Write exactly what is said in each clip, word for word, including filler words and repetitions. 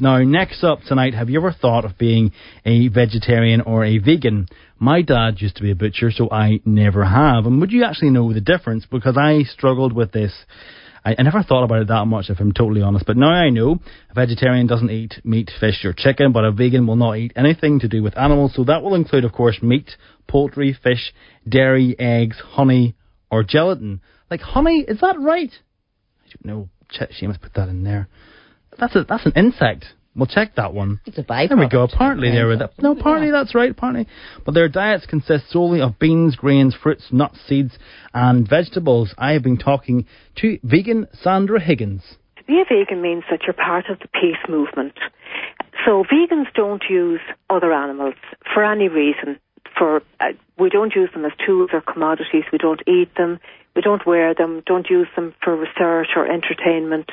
Now, next up tonight, have you ever thought of being a vegetarian or a vegan? My dad used to be a butcher, so I never have. And would you actually know the difference? Because I struggled with this. I, I never thought about it that much, if I'm totally honest. But now I know a vegetarian doesn't eat meat, fish or chicken, but a vegan will not eat anything to do with animals. So that will include, of course, meat, poultry, fish, dairy, eggs, honey or gelatin. Like honey, is that right? I don't know. Seamus put that in there. That's a that's an insect. We'll check that one. It's a byproduct. There we go. Partly there with that. No, partly yeah. That's right. Partly, but their diets consist solely of beans, grains, fruits, nuts, seeds, and vegetables. I have been talking to vegan Sandra Higgins. To be a vegan means that you're part of the peace movement. So vegans don't use other animals for any reason. For uh, we don't use them as tools or commodities. We don't eat them. We don't wear them. Don't use them for research or entertainment.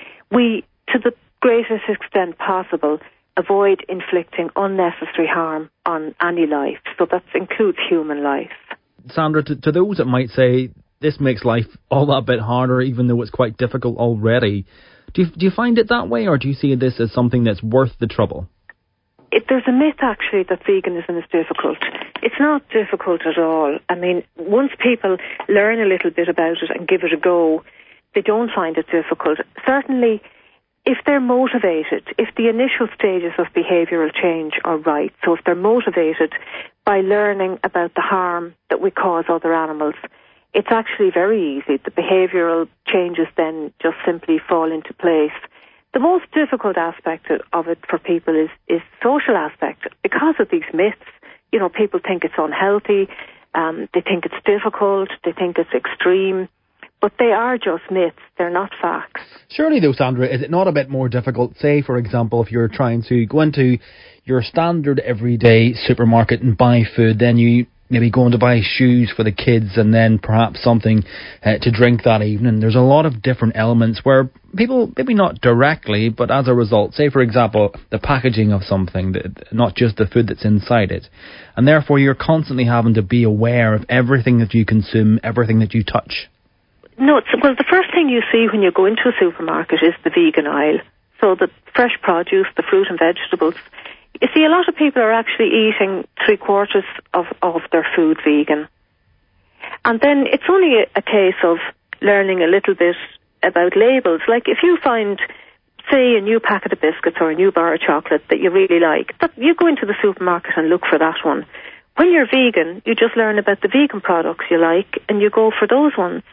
We, to the greatest extent possible, avoid inflicting unnecessary harm on any life. So that includes human life. Sandra, to, to those that might say this makes life all that bit harder, even though it's quite difficult already, do you, do you find it that way, or do you see this as something that's worth the trouble? It, there's a myth, actually, that veganism is difficult. It's not difficult at all. I mean, once people learn a little bit about it and give it a go, they don't find it difficult. Certainly, if they're motivated, if the initial stages of behavioural change are right, so if they're motivated by learning about the harm that we cause other animals, it's actually very easy. The behavioural changes then just simply fall into place. The most difficult aspect of it for people is, is social aspect. Because of these myths, you know, people think it's unhealthy, um, they think it's difficult, they think it's extreme, but they are just myths, they're not facts. Surely though, Sandra, is it not a bit more difficult, say, for example, if you're trying to go into your standard everyday supermarket and buy food, then you maybe going to buy shoes for the kids and then perhaps something uh, to drink that evening. There's a lot of different elements where people, maybe not directly, but as a result, say for example, the packaging of something, not just the food that's inside it. And therefore you're constantly having to be aware of everything that you consume, everything that you touch. No, it's, well, the first thing you see when you go into a supermarket is the vegan aisle. So the fresh produce, the fruit and vegetables. You see, a lot of people are actually eating three quarters of, of their food vegan. And then it's only a, a case of learning a little bit about labels. Like if you find, say, a new packet of biscuits or a new bar of chocolate that you really like, that you go into the supermarket and look for that one. When you're vegan, you just learn about the vegan products you like and you go for those ones.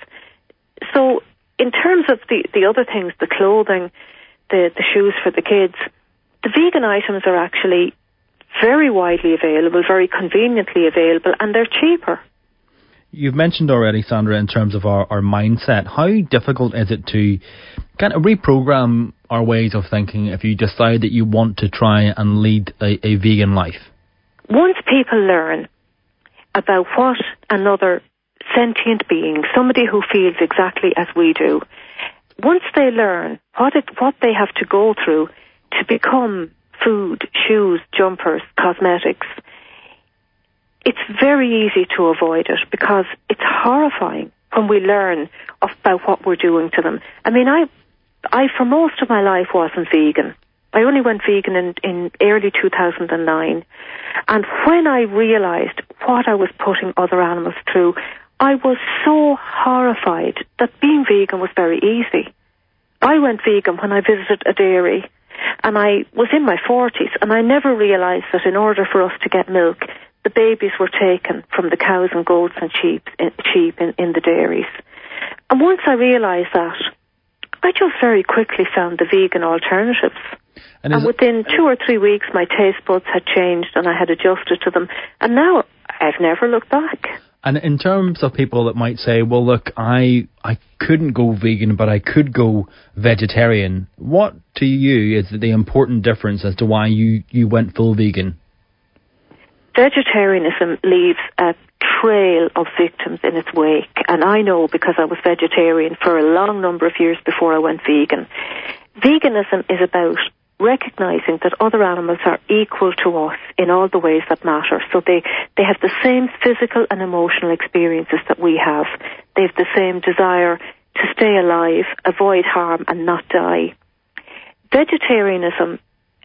So in terms of the, the other things, the clothing, the, the shoes for the kids, the vegan items are actually very widely available, very conveniently available, and they're cheaper. You've mentioned already, Sandra, in terms of our, our mindset, how difficult is it to kind of reprogram our ways of thinking if you decide that you want to try and lead a, a vegan life? Once people learn about what another sentient being, somebody who feels exactly as we do, once they learn what it, what they have to go through to become food, shoes, jumpers, cosmetics, it's very easy to avoid it because it's horrifying when we learn about what we're doing to them. I mean, I, I for most of my life wasn't vegan. I only went vegan in, in early two thousand nine. And when I realised what I was putting other animals through, I was so horrified that being vegan was very easy. I went vegan when I visited a dairy, and I was in my forties, and I never realised that in order for us to get milk, the babies were taken from the cows and goats and sheep in, sheep in, in the dairies. And once I realised that, I just very quickly found the vegan alternatives. And, and within two or three weeks, my taste buds had changed, and I had adjusted to them. And now I've never looked back. And in terms of people that might say, well, look, I I couldn't go vegan, but I could go vegetarian. What, to you, is the important difference as to why you, you went full vegan? Vegetarianism leaves a trail of victims in its wake. And I know because I was vegetarian for a long number of years before I went vegan. Veganism is about recognising that other animals are equal to us in all the ways that matter. So they, they have the same physical and emotional experiences that we have. They have the same desire to stay alive, avoid harm and not die. Vegetarianism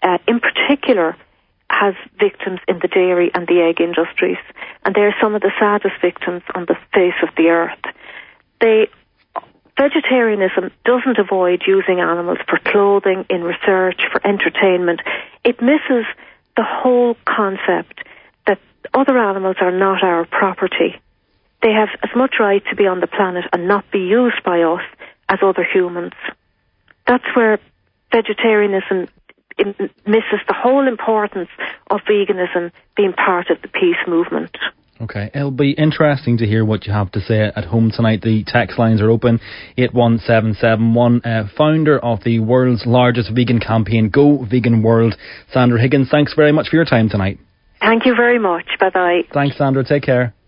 particular has victims in the dairy and the egg industries, and they're some of the saddest victims on the face of the earth. They, vegetarianism doesn't avoid using animals for clothing, in research, for entertainment. It misses the whole concept that other animals are not our property. They have as much right to be on the planet and not be used by us as other humans. That's where vegetarianism misses the whole importance of veganism being part of the peace movement. Okay, it'll be interesting to hear what you have to say at home tonight. The text lines are open, eight one seven seven one. Uh, founder of the world's largest vegan campaign, Go Vegan World, Sandra Higgins, thanks very much for your time tonight. Thank you very much. Bye-bye. Thanks, Sandra. Take care.